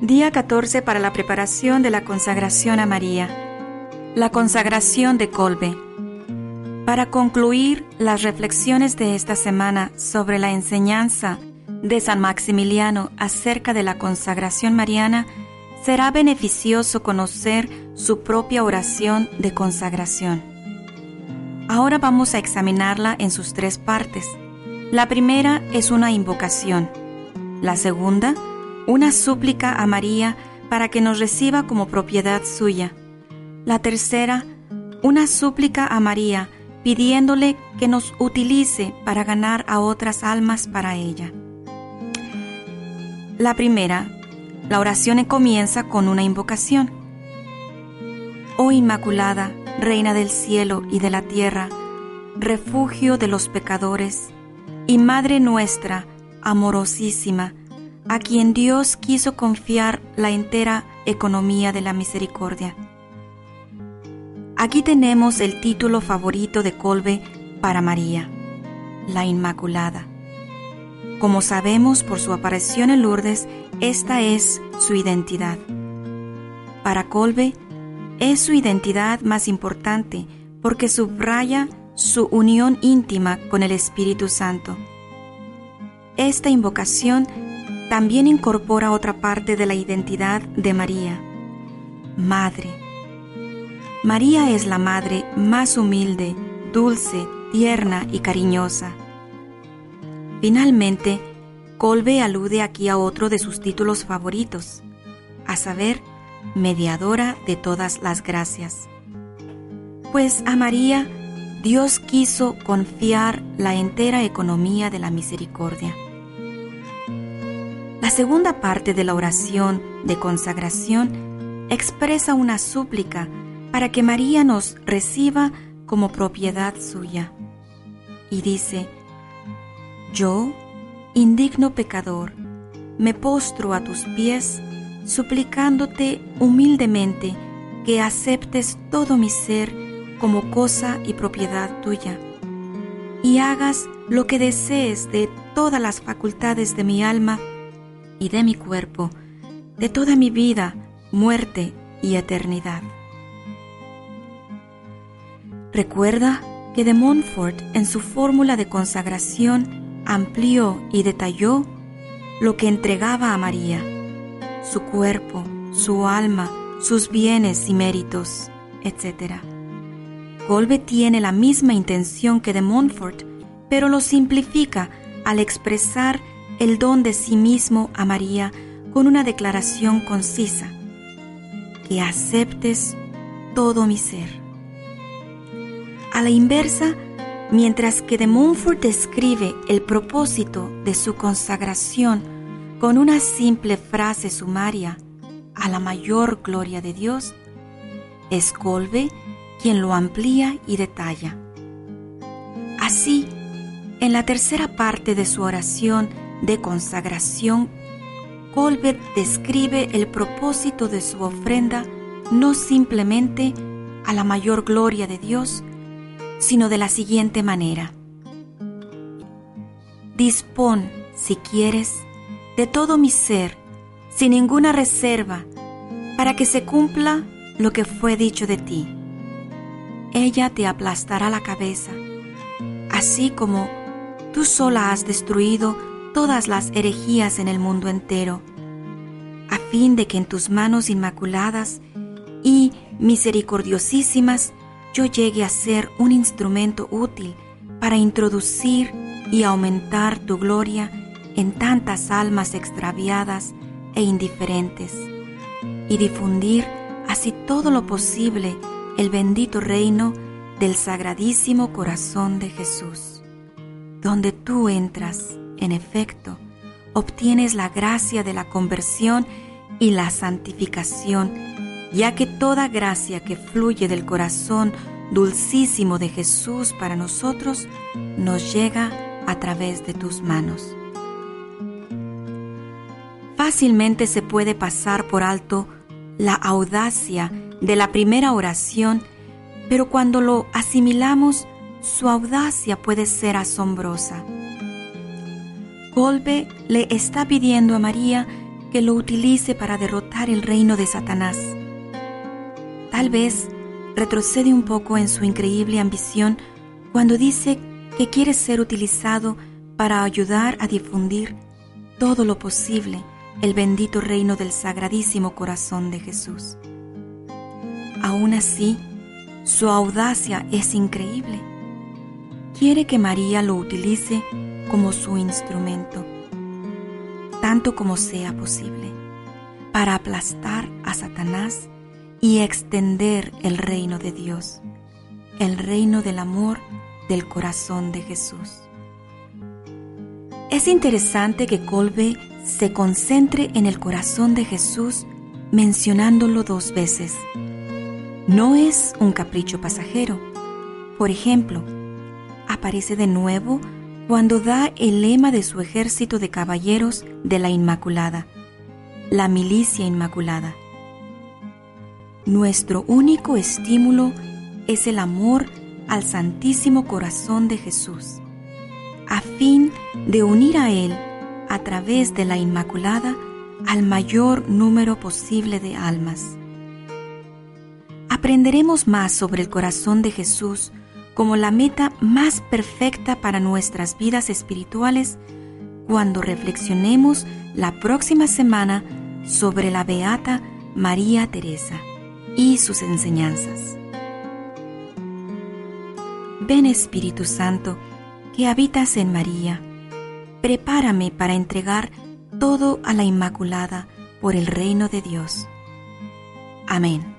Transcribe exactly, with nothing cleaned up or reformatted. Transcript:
Día catorce para la preparación de la consagración a María. La consagración de Kolbe. Para concluir las reflexiones de esta semana sobre la enseñanza de San Maximiliano acerca de la consagración mariana, será beneficioso conocer su propia oración de consagración. Ahora vamos a examinarla en sus tres partes. La primera es una invocación. La segunda, una súplica a María para que nos reciba como propiedad suya. La tercera, una súplica a María pidiéndole que nos utilice para ganar a otras almas para ella. La primera, la oración comienza con una invocación. Oh Inmaculada, Reina del cielo y de la tierra, refugio de los pecadores, y Madre nuestra, amorosísima, a quien Dios quiso confiar la entera economía de la misericordia. Aquí tenemos el título favorito de Kolbe para María, la Inmaculada. Como sabemos por su aparición en Lourdes, esta es su identidad. Para Kolbe, es su identidad más importante porque subraya su unión íntima con el Espíritu Santo. Esta invocación también incorpora otra parte de la identidad de María, Madre. María es la madre más humilde, dulce, tierna y cariñosa. Finalmente, Kolbe alude aquí a otro de sus títulos favoritos, a saber, mediadora de todas las gracias. Pues a María, Dios quiso confiar la entera economía de la misericordia. La segunda parte de la oración de consagración expresa una súplica para que María nos reciba como propiedad suya. Y dice: Yo, indigno pecador, me postro a tus pies, suplicándote humildemente que aceptes todo mi ser como cosa y propiedad tuya, y hagas lo que desees de todas las facultades de mi alma y de mi cuerpo, de toda mi vida, muerte y eternidad. Recuerda que de Montfort en su fórmula de consagración amplió y detalló lo que entregaba a María, su cuerpo, su alma, sus bienes y méritos, etcétera. Kolbe tiene la misma intención que de Montfort, pero lo simplifica al expresar el don de sí mismo a María con una declaración concisa: que aceptes todo mi ser. A la inversa, mientras que de Montfort describe el propósito de su consagración con una simple frase sumaria, a la mayor gloria de Dios, es Kolbe quien lo amplía y detalla. Así, en la tercera parte de su oración de consagración, Kolbe describe el propósito de su ofrenda no simplemente a la mayor gloria de Dios, sino de la siguiente manera: dispón, si quieres, de todo mi ser, sin ninguna reserva, para que se cumpla lo que fue dicho de ti. Ella te aplastará la cabeza, así como tú sola has destruido todas las herejías en el mundo entero, a fin de que en tus manos inmaculadas y misericordiosísimas yo llegue a ser un instrumento útil para introducir y aumentar tu gloria en tantas almas extraviadas e indiferentes, y difundir así todo lo posible el bendito reino del Sagradísimo Corazón de Jesús. Donde tú entras, en efecto, obtienes la gracia de la conversión y la santificación, ya que toda gracia que fluye del corazón dulcísimo de Jesús para nosotros nos llega a través de tus manos. Fácilmente se puede pasar por alto la audacia de la primera oración, pero cuando lo asimilamos, su audacia puede ser asombrosa. Kolbe le está pidiendo a María que lo utilice para derrotar el reino de Satanás. Tal vez retrocede un poco en su increíble ambición cuando dice que quiere ser utilizado para ayudar a difundir todo lo posible el bendito reino del Sagradísimo Corazón de Jesús. Aún así, su audacia es increíble. Quiere que María lo utilice como su instrumento, tanto como sea posible, para aplastar a Satanás y extender el reino de Dios, el reino del amor del corazón de Jesús. Es interesante que Kolbe se concentre en el corazón de Jesús mencionándolo dos veces. No es un capricho pasajero. Por ejemplo, aparece de nuevo cuando da el lema de su ejército de caballeros de la Inmaculada, la Milicia Inmaculada. Nuestro único estímulo es el amor al Santísimo Corazón de Jesús, a fin de unir a Él, a través de la Inmaculada, al mayor número posible de almas. Aprenderemos más sobre el corazón de Jesús como la meta más perfecta para nuestras vidas espirituales cuando reflexionemos la próxima semana sobre la Beata María Teresa y sus enseñanzas. Ven, Espíritu Santo, que habitas en María, prepárame para entregar todo a la Inmaculada por el reino de Dios. Amén.